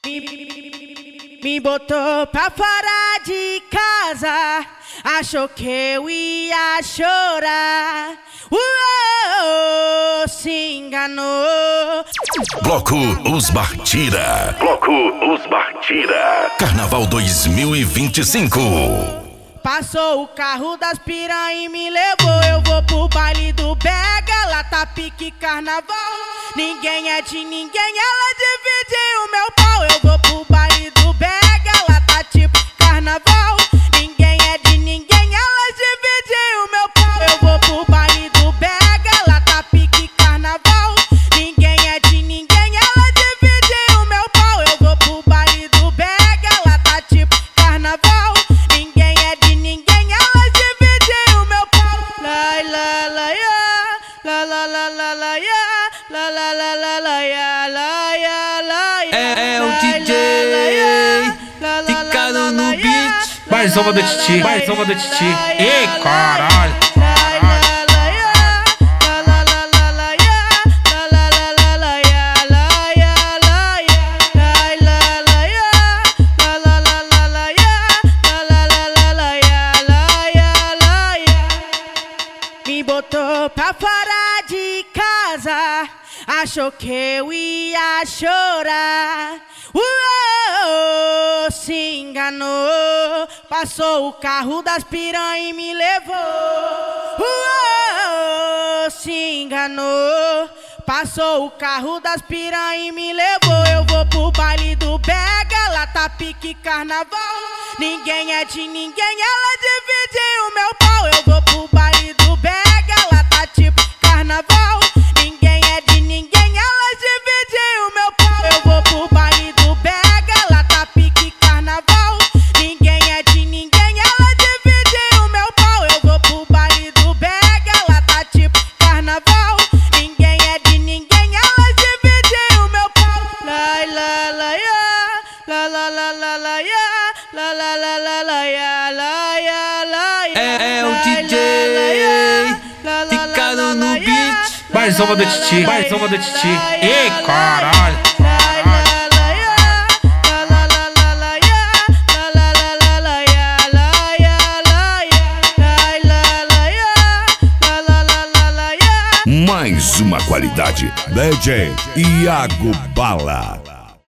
Me botou pra fora de casa, achou que eu ia chorar. Se enganou. Bloco Os Martira. Bloco Os Martira. Carnaval 2025. Passou o carro das piranha e me levou. Eu vou pro baile do Bega, lá tá pique carnaval. Ninguém é de ninguém, ela divide o meu pau. Eu vou pro baile do Bega, lá tá tipo carnaval. Ninguém é de ninguém, ela divide o meu pau. Eu vou pro baile do Bega, lá tá pique carnaval. Ninguém é de ninguém, ela divide o meu pau. Eu vou pro baile do Bega, lá tá tipo carnaval. Ninguém é de ninguém, ela divide o meu pau. La la la ya, la la la la la ya, la la la la la ya, la ya la ya. É o DJ ficando no beat. Mais uma do Titi, mais uma do Titi. Ei, caralho. Me botou pra fora de casa, achou que eu ia chorar. Se enganou. Passou o carro das piranha e me levou. Se enganou. Passou o carro das piranha e me levou. Eu vou pro baile do Bega, lá tá pique carnaval. Ninguém é de ninguém, ela divide o meu pau. Eu vou pro baile do Bega, lá tá tipo carnaval. Ninguém é de ninguém, ela divide o meu pau. Eu vou pro baile do Bega, lá tá pique carnaval. Ninguém é de ninguém, ela divide o meu pau. Eu vou pro baile do Bega, lá tá tipo carnaval. Ninguém é de ninguém, ela divide o meu pau. La la la ya, la la la la la ya, la la la la la ya, la ya la ya. É o DJ ficando no beat. Mais uma do Titi, mais uma do Titi. Ei, caralho. Mais uma qualidade. DJ Iago Bala.